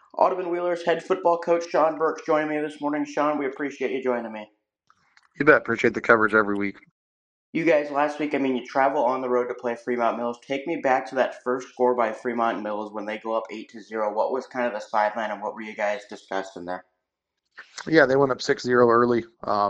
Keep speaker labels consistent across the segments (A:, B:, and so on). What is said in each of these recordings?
A: Audubon Wheelers head football coach Sean Burks joining me this morning. Sean, we appreciate you joining me.
B: You bet. Appreciate the coverage every week.
A: You guys, last week, you travel on the road to play Fremont Mills. Take me back to that first score by Fremont Mills when they go up 8-0. What was kind of the sideline and what were you guys discussing there?
B: Yeah, they went up 6-0 early.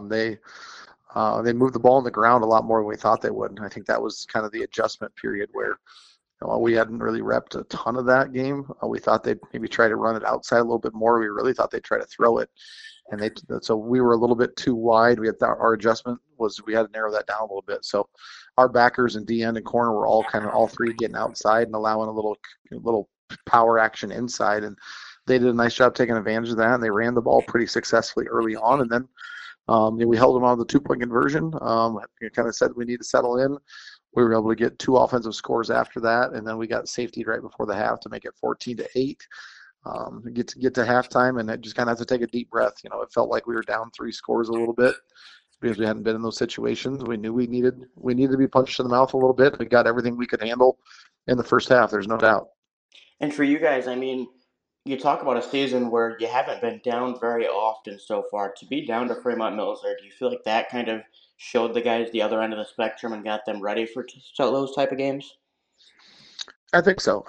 B: They moved the ball on the ground a lot more than we thought they would. And I think that was kind of the adjustment period where we hadn't really repped a ton of that game. We thought they'd maybe try to run it outside a little bit more. We really thought they'd try to throw it, and so we were a little bit too wide. Our adjustment was we had to narrow that down a little bit. So our backers and D end and corner were all three getting outside and allowing a little power action inside, and they did a nice job taking advantage of that. And they ran the ball pretty successfully early on, and then we held them on the 2-point conversion. Kind of said we need to settle in. We were able to get 2 offensive scores after that, and then we got safety right before the half to make it 14-8. Get to halftime, and it just kind of have to take a deep breath. It felt like we were down 3 scores a little bit because we hadn't been in those situations. We knew we needed to be punched in the mouth a little bit. We got everything we could handle in the first half. There's no doubt.
A: And for you guys, you talk about a season where you haven't been down very often so far. To be down to Fremont Mills there, do you feel like that kind of showed the guys the other end of the spectrum and got them ready for those type of games?
B: I think so.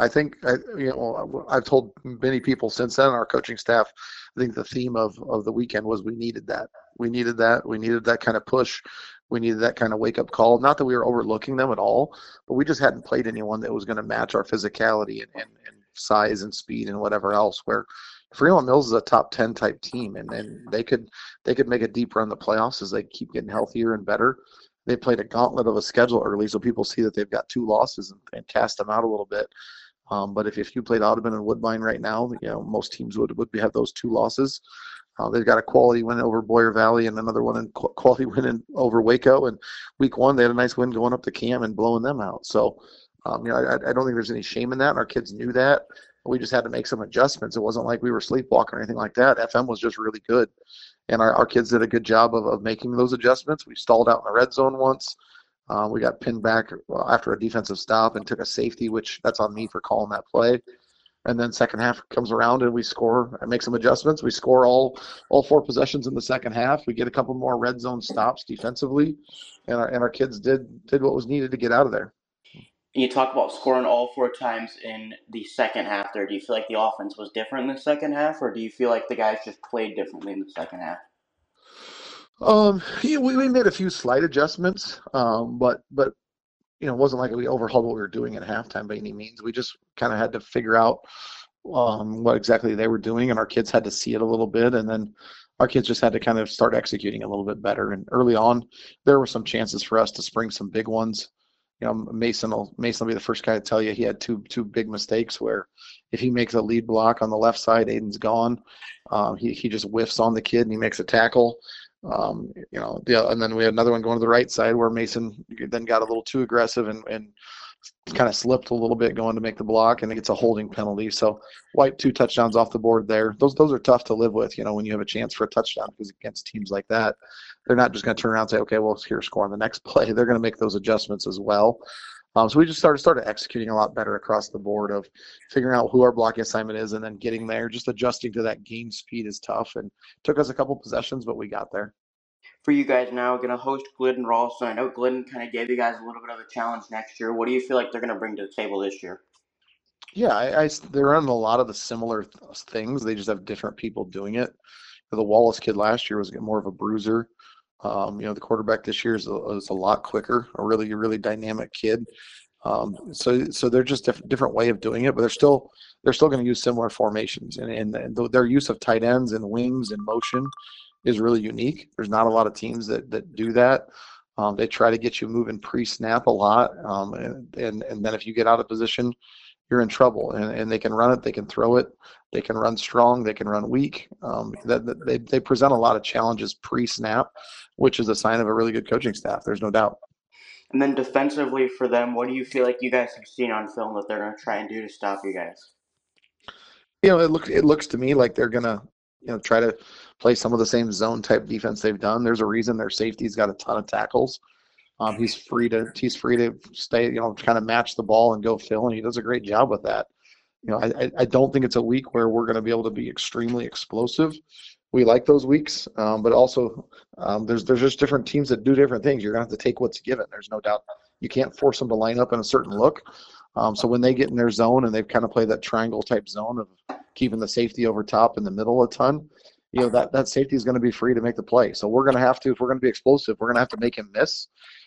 B: I've told many people since then, our coaching staff, I think the theme of the weekend was we needed that. We needed that. We needed that kind of push. We needed that kind of wake up call. Not that we were overlooking them at all, but we just hadn't played anyone that was going to match our physicality and size and speed and whatever else. Where Fremont Mills is a top 10 type team, and they could make a deep run in the playoffs as they keep getting healthier and better. They played a gauntlet of a schedule early, so people see that they've got 2 losses and cast them out a little bit. But if you played Audubon and Woodbine right now, most teams would have those 2 losses. They've got a quality win over Boyer Valley and another one in quality win over Waco. And week 1, they had a nice win going up to Cam and blowing them out. So, I don't think there's any shame in that. And our kids knew that. We just had to make some adjustments. It wasn't like we were sleepwalking or anything like that. FM was just really good. And our kids did a good job of making those adjustments. We stalled out in the red zone once. We got pinned back after a defensive stop and took a safety, which that's on me for calling that play. And then second half comes around and we score and make some adjustments. We score all 4 possessions in the second half. We get a couple more red zone stops defensively, and our kids did what was needed to get out of there.
A: You talk about scoring all 4 times in the second half there. Do you feel like the offense was different in the second half, or do you feel like the guys just played differently in the second half?
B: We made a few slight adjustments, but it wasn't like we overhauled what we were doing at halftime by any means. We just kind of had to figure out what exactly they were doing, and our kids had to see it a little bit, and then our kids just had to kind of start executing a little bit better. And early on, there were some chances for us to spring some big ones. Mason will be the first guy to tell you he had two big mistakes where if he makes a lead block on the left side, Aiden's gone. He just whiffs on the kid and he makes a tackle. And then we had another one going to the right side where Mason then got a little too aggressive and kind of slipped a little bit going to make the block, and it gets a holding penalty. So wipe 2 touchdowns off the board there. Those are tough to live with, when you have a chance for a touchdown, because against teams like that, they're not just going to turn around and say, okay, well, here, score on the next play. They're going to make those adjustments as well. So we just started executing a lot better across the board of figuring out who our blocking assignment is and then getting there. Just adjusting to that game speed is tough, and took us a couple possessions, but we got there.
A: For you guys now, going to host Glidden Ralston. I know Glidden kind of gave you guys a little bit of a challenge next year. What do you feel like they're going to bring to the table this year?
B: Yeah, they're running a lot of the similar things. They just have different people doing it. The Wallace kid last year was more of a bruiser. The quarterback this year is a lot quicker, a really dynamic kid. So they're just different way of doing it, but they're still going to use similar formations, and their use of tight ends and wings and motion is really unique. There's not a lot of teams that do that. They try to get you moving pre-snap a lot, and then if you get out of position, you're in trouble. And they can run it, they can throw it, they can run strong, they can run weak. They present a lot of challenges pre-snap, which is a sign of a really good coaching staff. There's no doubt.
A: And then defensively for them, what do you feel like you guys have seen on film that they're going to try and do to stop you guys?
B: It looks to me like they're gonna try to play some of the same zone type defense they've done. There's a reason their safety's got a ton of tackles. He's free to stay, kind of match the ball and go fill, and he does a great job with that. I don't think it's a week where we're going to be able to be extremely explosive. We like those weeks, but also there's just different teams that do different things. You're going to have to take what's given. There's no doubt. You can't force them to line up in a certain look. So when they get in their zone and they've kind of played that triangle type zone of keeping the safety over top in the middle a ton, that safety is going to be free to make the play. So we're going to have to, if we're going to be explosive, we're going to have to make him miss.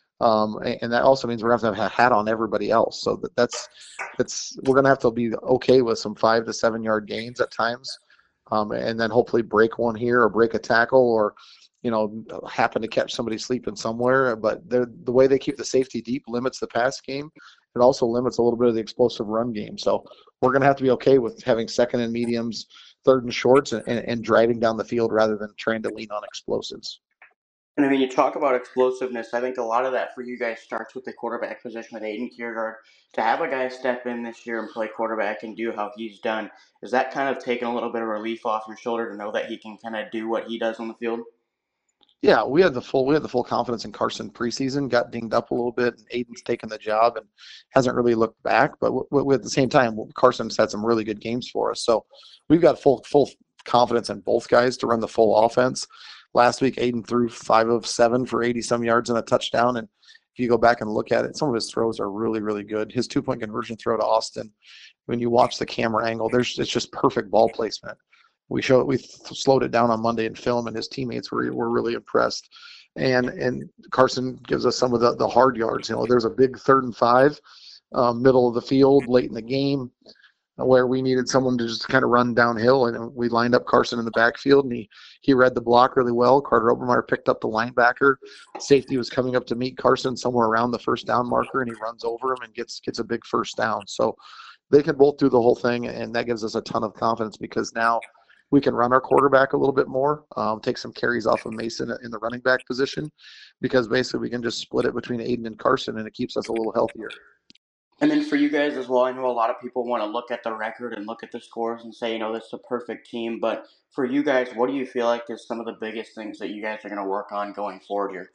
B: And that also means we're going to have a hat on everybody else. So that's we're going to have to be okay with some 5 to 7 yard gains at times, and then hopefully break one here or break a tackle or happen to catch somebody sleeping somewhere. But the way they keep the safety deep limits the pass game. It also limits a little bit of the explosive run game. So we're going to have to be okay with having second and mediums, third and shorts, and driving down the field rather than trying to lean on explosives.
A: And I mean, you talk about explosiveness. I think a lot of that for you guys starts with the quarterback position with Aiden Kiergaard. To have a guy step in this year and play quarterback and do how he's done, is that kind of taking a little bit of relief off your shoulder to know that he can kind of do what he does on the field?
B: Yeah, we had the full confidence in Carson preseason. Got dinged up a little bit, and Aiden's taken the job and hasn't really looked back. But at the same time, Carson's had some really good games for us. So we've got full confidence in both guys to run the full offense. Last week, Aiden threw 5 of 7 for 80 some yards and a touchdown. And if you go back and look at it, some of his throws are really really good. His 2 point conversion throw to Austin, when you watch the camera angle, it's just perfect ball placement. We slowed it down on Monday in film, and his teammates were really impressed. And Carson gives us some of the hard yards. There's a big 3rd and 5, middle of the field, late in the game, where we needed someone to just kind of run downhill, and we lined up Carson in the backfield, and he read the block really well. Carter Obermeyer picked up the linebacker. Safety was coming up to meet Carson somewhere around the first down marker, and he runs over him and gets a big first down. So they can both do the whole thing, and that gives us a ton of confidence because now we can run our quarterback a little bit more, take some carries off of Mason in the running back position, because basically we can just split it between Aiden and Carson, and it keeps us a little healthier.
A: And then for you guys as well, I know a lot of people want to look at the record and look at the scores and say, this is a perfect team. But for you guys, what do you feel like is some of the biggest things that you guys are going to work on going forward here?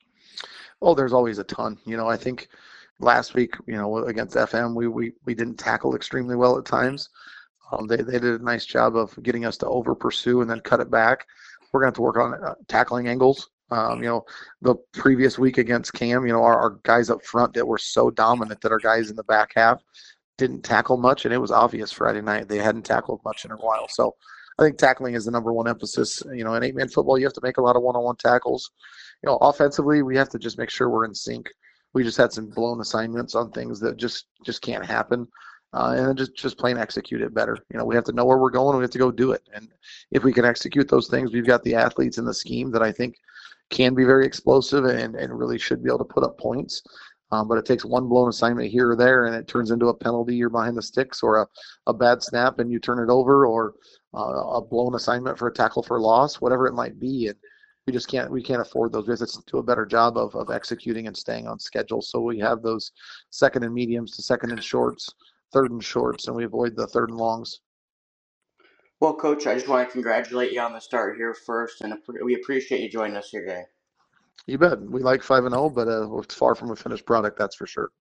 B: Oh, there's always a ton. I think last week, against FM, we didn't tackle extremely well at times. They did a nice job of getting us to over pursue and then cut it back. We're going to have to work on tackling angles. The previous week against Cam, our guys up front that were so dominant that our guys in the back half didn't tackle much, and it was obvious Friday night they hadn't tackled much in a while. So I think tackling is the number one emphasis. In 8-man football, you have to make a lot of one-on-one tackles. Offensively, we have to just make sure we're in sync. We just had some blown assignments on things that just can't happen. And then just plain execute it better. We have to know where we're going. We have to go do it. And if we can execute those things, we've got the athletes in the scheme that I think can be very explosive and really should be able to put up points. But it takes one blown assignment here or there, and it turns into a penalty. You're behind the sticks, or a bad snap and you turn it over, or a blown assignment for a tackle for loss, whatever it might be. And we can't afford those. We have to do a better job of executing and staying on schedule. So we have those second and mediums to second and shorts, third and shorts, and we avoid the third and longs.
A: Well, Coach, I just want to congratulate you on the start here first, and we appreciate you joining us here today.
B: You bet. We like 5-0, but it's far from a finished product, that's for sure.